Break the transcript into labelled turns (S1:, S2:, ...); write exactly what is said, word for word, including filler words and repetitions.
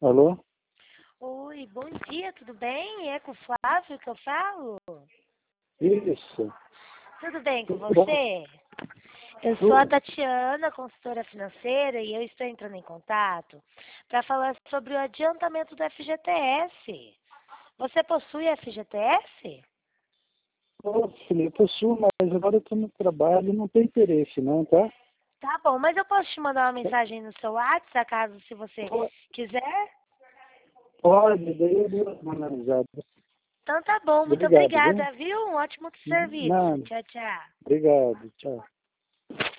S1: Alô?
S2: Oi, bom dia, tudo bem? É com o Flávio que eu falo?
S1: Isso.
S2: Tudo bem com
S1: Tudo bom?
S2: você? Eu sou a
S1: Tudo.
S2: Tatiana, consultora financeira, e eu estou entrando em contato para falar sobre o adiantamento do F G T S. Você possui F G T S?
S1: Ô, filho, eu possuo, mas agora eu estou no trabalho, não tem interesse não, tá?
S2: Tá bom, mas eu posso te mandar uma mensagem no seu WhatsApp, caso se você
S1: Po-
S2: quiser?
S1: Pode, daí eu dou uma analisada.
S2: Então tá bom, muito
S1: Obrigado, viu?
S2: obrigada, viu? Um ótimo serviço.
S1: Nada.
S2: Tchau, tchau.
S1: Obrigado, tchau.